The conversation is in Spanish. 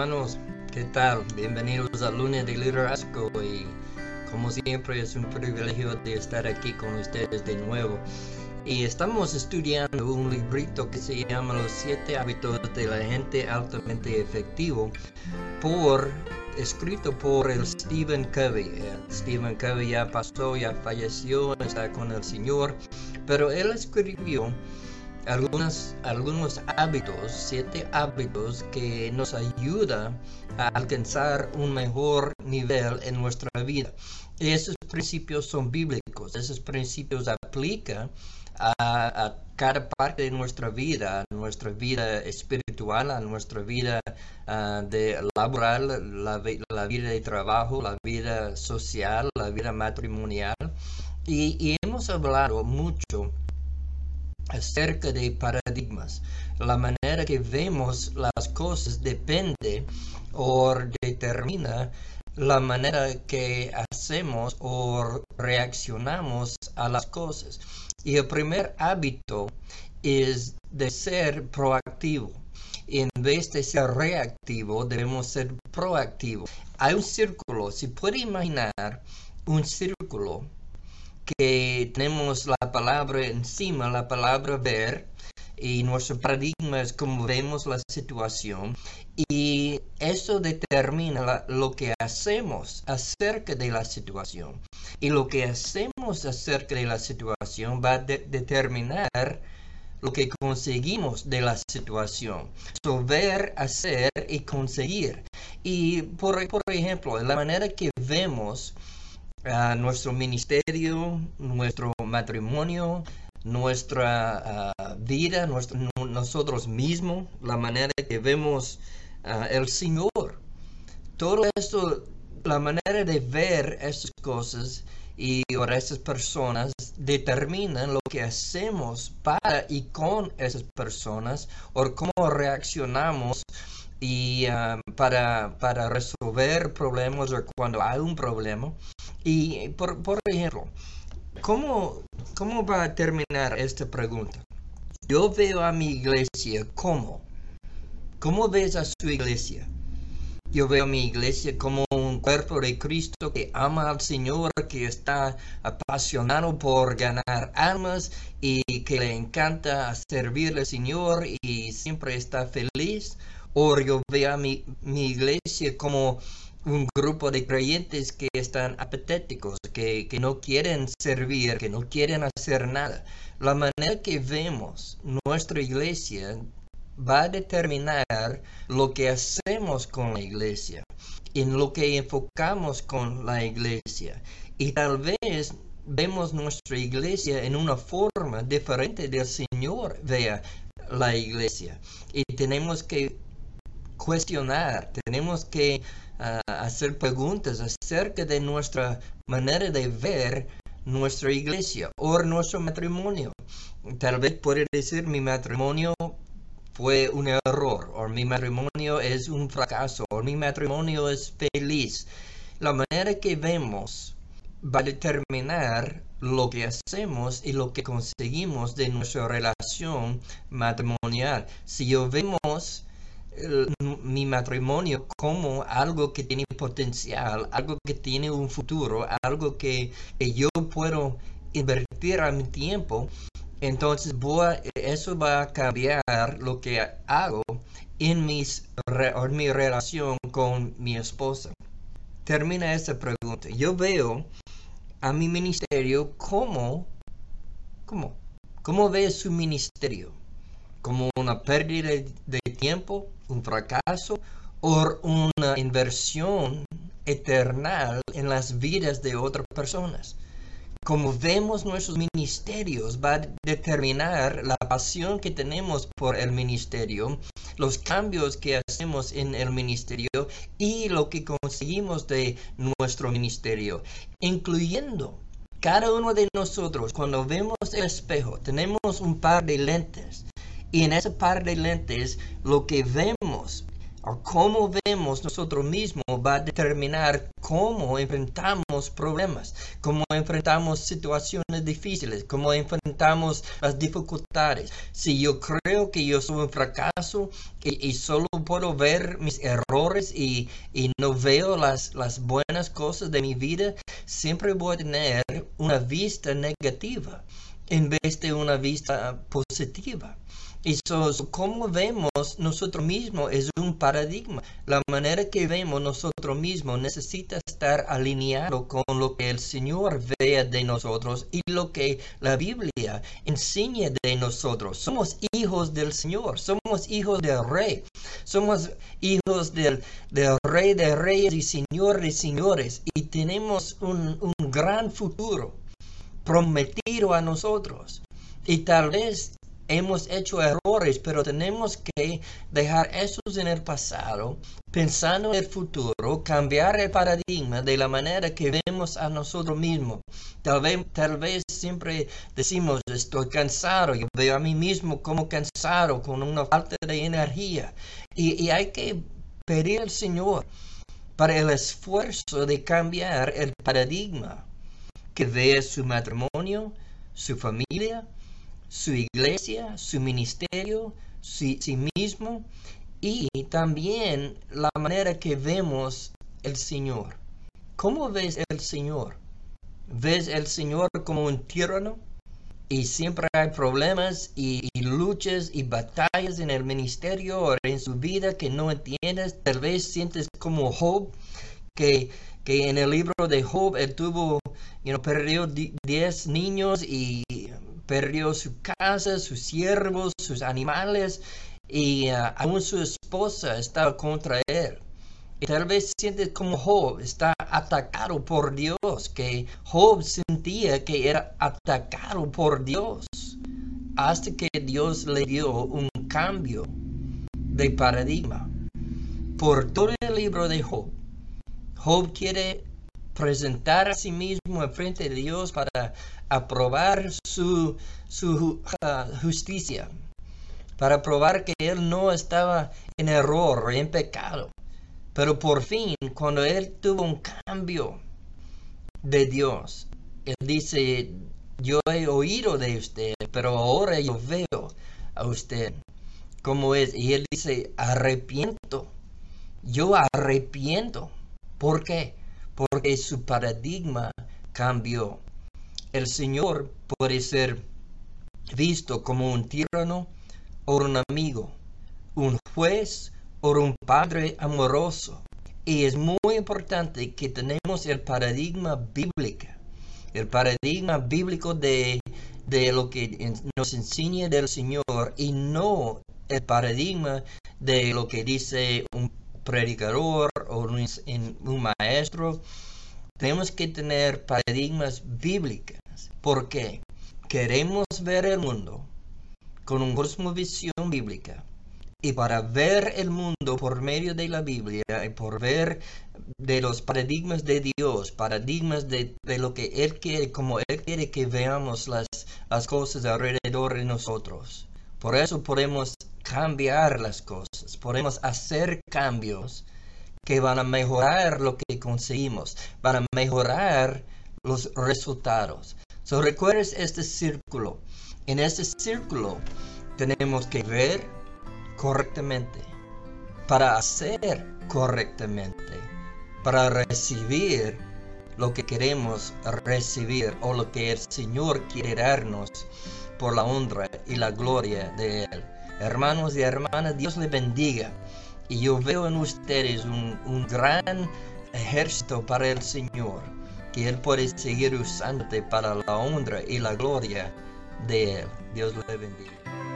hermanos, ¿qué tal? Bienvenidos al lunes de liderazgo y como siempre es un privilegio de estar aquí con ustedes de nuevo. Y estamos estudiando un librito que se llama Los 7 hábitos de la gente altamente efectivo, escrito por el Stephen Covey. Stephen Covey ya pasó, ya falleció, está con el Señor, pero él escribió algunos hábitos, 7 hábitos que nos ayudan a alcanzar un mejor nivel en nuestra vida. Y esos principios son bíblicos, esos principios aplican a cada parte de nuestra vida espiritual, a nuestra vida laboral, la vida de trabajo, la vida social, la vida matrimonial. Y hemos hablado mucho acerca de paradigmas. La manera que vemos las cosas depende o determina la manera que hacemos o reaccionamos a las cosas. Y el primer hábito es de ser proactivo. En vez de ser reactivo, debemos ser proactivos. Hay un círculo, se puede imaginar un círculo que tenemos la palabra encima, la palabra ver, y nuestro paradigma es como vemos la situación, y eso determina lo que hacemos acerca de la situación. Y lo que hacemos acerca de la situación va a determinar lo que conseguimos de la situación. So, ver, hacer y conseguir. Y por ejemplo, la manera que vemos nuestro ministerio, nuestro matrimonio, nuestra vida, nosotros mismos, la manera que vemos el Señor. Todo esto, la manera de ver esas cosas y ahora esas personas determinan lo que hacemos para y con esas personas o cómo reaccionamos y para resolver problemas o cuando hay un problema. Y por ejemplo, ¿cómo va a terminar esta pregunta? Yo veo a mi iglesia ¿cómo ves a su iglesia? Yo veo a mi iglesia como un cuerpo de Cristo que ama al Señor, que está apasionado por ganar almas y que le encanta servir al Señor y siempre está feliz. O yo veo a mi iglesia como un grupo de creyentes que están apatéticos, que no quieren servir, que no quieren hacer nada. La manera que vemos nuestra iglesia va a determinar lo que hacemos con la iglesia, en lo que enfocamos con la iglesia. Y tal vez vemos nuestra iglesia en una forma diferente del Señor vea la iglesia. Y tenemos que cuestionar, tenemos que hacer preguntas acerca de nuestra manera de ver nuestra iglesia o nuestro matrimonio. Tal vez puede decir mi matrimonio fue un error, o mi matrimonio es un fracaso, o mi matrimonio es feliz. La manera que vemos va a determinar lo que hacemos y lo que conseguimos de nuestra relación matrimonial. Si yo vemos mi matrimonio como algo que tiene potencial, algo que tiene un futuro, algo que yo puedo invertir a mi tiempo, entonces eso va a cambiar lo que hago en mi relación con mi esposa. Termina esta pregunta. Yo veo a mi ministerio ¿cómo ve su ministerio? ¿Como una pérdida de tiempo, un fracaso o una inversión eterna en las vidas de otras personas? Como vemos nuestros ministerios va a determinar la pasión que tenemos por el ministerio, los cambios que hacemos en el ministerio y lo que conseguimos de nuestro ministerio, incluyendo cada uno de nosotros. Cuando vemos el espejo, tenemos un par de lentes. Y en ese par de lentes, lo que vemos o cómo vemos nosotros mismos va a determinar cómo enfrentamos enfrentamos problemas, cómo enfrentamos situaciones difíciles, cómo enfrentamos las dificultades. Si yo creo que yo soy un fracaso y solo puedo ver mis errores y no veo las buenas cosas de mi vida, siempre voy a tener una vista negativa en vez de una vista positiva. Y cómo vemos nosotros mismos es un paradigma. La manera que vemos nosotros mismos necesita estar alineado con lo que el Señor vea de nosotros y lo que la Biblia enseña de nosotros. Somos hijos del Señor, somos hijos del Rey, somos hijos del Rey de Reyes y Señor de Señores, y tenemos un gran futuro prometido a nosotros. Y tal vez hemos hecho errores, pero tenemos que dejar esos en el pasado, pensando en el futuro, cambiar el paradigma de la manera que vemos a nosotros mismos. Tal vez siempre decimos, estoy cansado, yo veo a mí mismo como cansado, con una falta de energía. Y hay que pedir al Señor para el esfuerzo de cambiar el paradigma, que vea su matrimonio, su familia, su iglesia, su ministerio, sí mismo, y también la manera que vemos el Señor. ¿Cómo ves el Señor? ¿Ves el Señor como un tirano? Y siempre hay problemas y luchas y batallas en el ministerio o en su vida que no entiendes. Tal vez sientes como Job, que en el libro de Job él perdió 10 niños y perdió su casa, sus siervos, sus animales, y aún su esposa estaba contra él. Y tal vez sientes como Job está atacado por Dios, que Job sentía que era atacado por Dios, hasta que Dios le dio un cambio de paradigma. Por todo el libro de Job, Job quiere presentar a sí mismo en frente de Dios para aprobar su justicia, para probar que él no estaba en error o en pecado. Pero por fin, cuando él tuvo un cambio de Dios, él dice, yo he oído de usted, pero ahora yo veo a usted como es. Y él dice, yo arrepiento. ¿Por qué? Porque su paradigma cambió. El Señor puede ser visto como un tirano o un amigo, un juez o un padre amoroso. Y es muy importante que tenemos el paradigma bíblico. El paradigma bíblico de lo que nos enseña del Señor, y no el paradigma de lo que dice un predicador o un maestro. Tenemos que tener paradigmas bíblicos. ¿Por qué? Queremos ver el mundo con una cosmovisión bíblica. Y para ver el mundo por medio de la Biblia y por ver de los paradigmas de Dios, paradigmas de lo que Él quiere, como Él quiere que veamos las cosas alrededor de nosotros. Por eso podemos cambiar las cosas, podemos hacer cambios que van a mejorar lo que conseguimos, van a mejorar los resultados. Recuerdes este círculo. En este círculo tenemos que ver correctamente, para hacer correctamente, para recibir lo que queremos recibir o lo que el Señor quiere darnos por la honra y la gloria de Él. Hermanos y hermanas, Dios les bendiga. Y yo veo en ustedes un gran ejército para el Señor, que Él puede seguir usándote para la honra y la gloria de Él. Dios les bendiga.